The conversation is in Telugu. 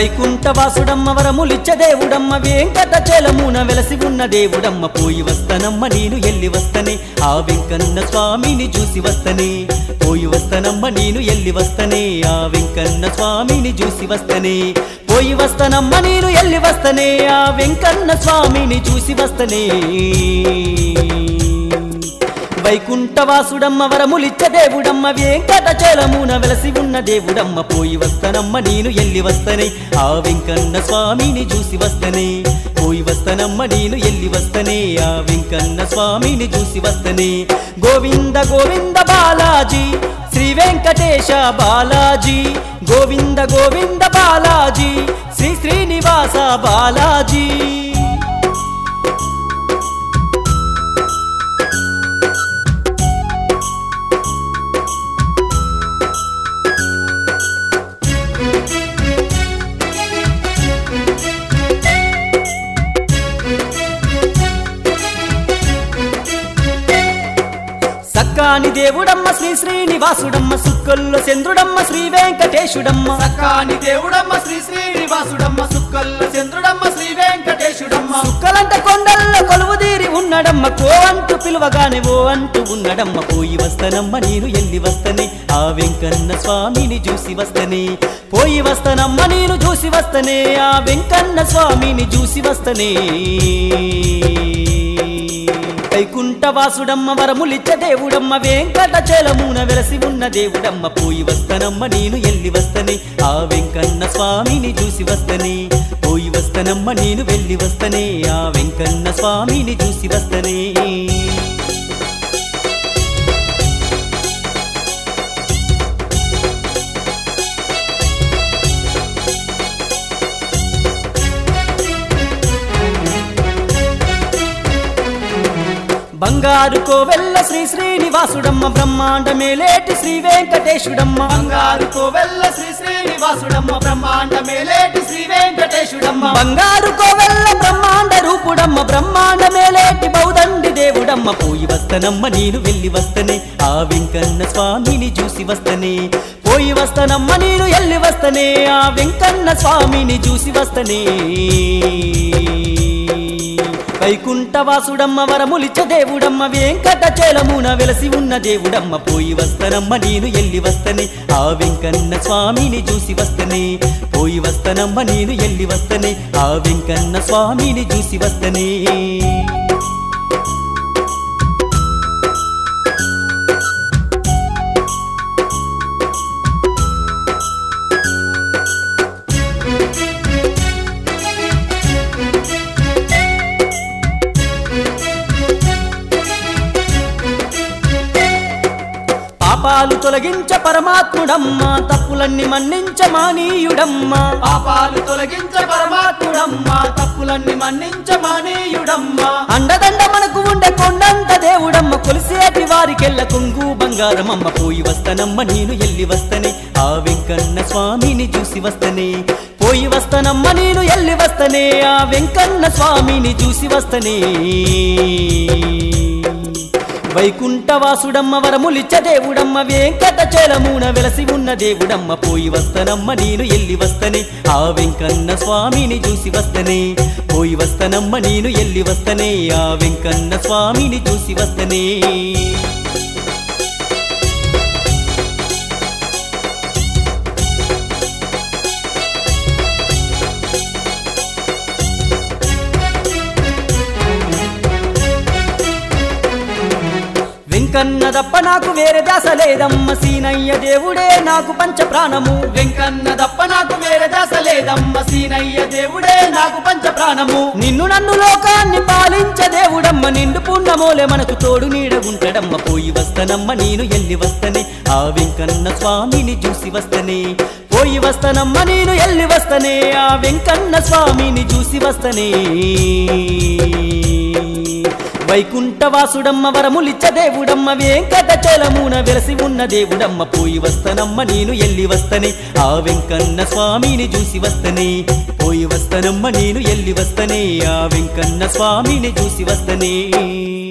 వైకుంఠవాసుడమ్మ వరములిచ్చ దేవుడమ్మ వెంకటచలమున వెలసి ఉన్న దేవుడమ్మ పోయి వస్తనమ్మ నేను ఎల్లి వస్తనే ఆ వెంకన్న స్వామిని చూసి వస్తనే పోయి వస్తనమ్మ నేను ఎల్లి వస్తనే ఆ వెంకన్న స్వామిని చూసి వస్తనే పోయి వస్తనమ్మ నేను ఎల్లి వస్తనే ఆ వెంకన్న స్వామిని చూసి వస్తనే వైకుంఠవాసుడమ్మ వరములిచ్చ దేవుడమ్మ వెంకటచలమున వెలసి ఉన్న దేవుడమ్మ పోయి వస్తనమ్మ నేను ఎల్లి వస్తనే ఆ వెంకన్న స్వామిని చూసి వస్తనే పోయి వస్తనమ్మ నేను ఎల్లి వస్తనే ఆ వెంకన్న స్వామిని చూసి వస్తనే గోవింద గోవింద బాలాజీ శ్రీ వెంకటేశ బాలాజీ గోవింద గోవింద బాలాజీ శ్రీ శ్రీనివాస బాలాజీ సక్కాని దేవుడమ్మ శ్రీ శ్రీనివాసుడమ్మ సుక్కల్లో చంద్రుడమ్మ శ్రీ వెంకటేశుడమ్మ సక్కాని దేవుడమ్మ శ్రీ శ్రీనివాసుడమ్మ సుక్కల్లో చంద్రుడమ్మ శ్రీ వెంకటేశుడమ్మ సుక్కలంట కొండల్లో కొలువుదీరి ఉన్నడమ్మ కో అంటూ పిలువగానే ఓ అంటూ ఉన్నడమ్మ పోయి వస్తనమ్మ నేను ఎల్లి వస్తనే ఆ వెంకన్న స్వామిని చూసి వస్తనే పోయి వస్తనమ్మ నేను చూసి వస్తనే ఆ వెంకన్న స్వామిని చూసి వస్తనే వైకుంఠవాసుడమ్మ వరములిచ్చ దేవుడమ్మ వెంకటచలమున వెలసి ఉన్న దేవుడమ్మ పోయి వస్తనమ్మ నేను ఎల్లి వస్తనే ఆ వెంకన్న స్వామిని చూసి వస్తనే పోయి వస్తనమ్మ నేను వెళ్ళి వస్తనే ఆ వెంకన్న స్వామిని చూసి వస్తనే బంగారు కోవెల్ల శ్రీ శ్రీనివాసుడమ్మ బ్రహ్మాండ మేలేటి శ్రీ వెంకటేశుడమ్మ బంగారు కోవెల్ల శ్రీ శ్రీనివాసుడమ్మ బ్రహ్మాండ మేలేటి శ్రీ వెంకటేశుడమ్మ బంగారు కోవెల్ల బ్రహ్మాండ రూపుడమ్మ బ్రహ్మాండ మేలేటి బౌదండి దేవుడమ్మ పోయి వస్తనమ్మ నేను వెళ్ళి వస్తనే ఆ వెంకన్న స్వామిని చూసి వస్తనే పోయి వస్తనమ్మ నేను ఎల్లి వస్తనే ఆ వెంకన్న స్వామిని చూసి వస్తనే వైకుంఠవాసుడమ్మ వరములిచ్చ దేవుడమ్మ వెంకటచలమున వెలసి ఉన్న దేవుడమ్మ పోయి వస్తనమ్మ నేను ఎల్లి వస్తనే ఆ వెంకన్న స్వామిని చూసి వస్తనే పోయి వస్తనమ్మ నేను ఎల్లి వస్తనే ఆ వెంకన్న స్వామిని చూసి వస్తనే పాపాలు తొలగించ పరమాత్ముడమ్మ తప్పులన్నీ మన్నించ మానీయుడమ్మ పాపాలు తొలగించ పరమాత్ముడమ్మ తప్పులన్నీ మన్నించ మానీయుడమ్మ అండదండ మనకు ఉండే కొండంత దేవుడమ్మ కొలిసేటి వారికెళ్ళ కొంగు బంగారమమ్మ పోయి వస్తనమ్మ నేను ఎల్లి వస్తనే ఆ వెంకన్న స్వామిని చూసి వస్తనే పోయి వస్తనమ్మ నేను ఎల్లి వస్తనే ఆ వెంకన్న స్వామిని చూసి వస్తనే వైకుంఠవాసుడమ్మ వరములిచ్చ దేవుడమ్మ వెంకటచలమున వెలసి ఉన్న దేవుడమ్మ పోయి వస్తనమ్మ నేను ఎల్లి వస్తనే ఆ వెంకన్న స్వామిని చూసి వస్తనే పోయి వస్తనమ్మ నేను ఎల్లి వస్తనే ఆ వెంకన్న స్వామిని చూసి వస్తనే వెంకన్న దప్ప నాకు వేరే దాస లేదమ్మ సీనయ్య దేవుడే నాకు పంచ ప్రాణము వెంకన్న దప్ప నాకు వేరే దాస లేదమ్మ సీనయ్య దేవుడే నాకు పంచ ప్రాణము నిన్ను నన్ను లోకాన్ని పాలించ దేవుడమ్మ నిండు పుణ్యమోలే మనకు తోడు నీడగుంటడమ్మ పోయి వస్తనమ్మ నేను ఎల్లి వస్తనే ఆ వెంకన్న స్వామిని చూసి వస్తనే పోయి వస్తనమ్మ నేను ఎల్లి వస్తనే ఆ వెంకన్న స్వామిని చూసి వస్తనే వైకుంఠవాసుడమ్మ వరములిచ్చ దేవుడమ్మ వెంకటచలమున వెలసి ఉన్న దేవుడమ్మ పోయి వస్తనమ్మ నేను ఎల్లి వస్తనే ఆ వెంకన్న స్వామిని చూసి వస్తనే పోయి వస్తనమ్మ నేను ఎల్లి వస్తనే ఆ వెంకన్న స్వామిని చూసి వస్తనే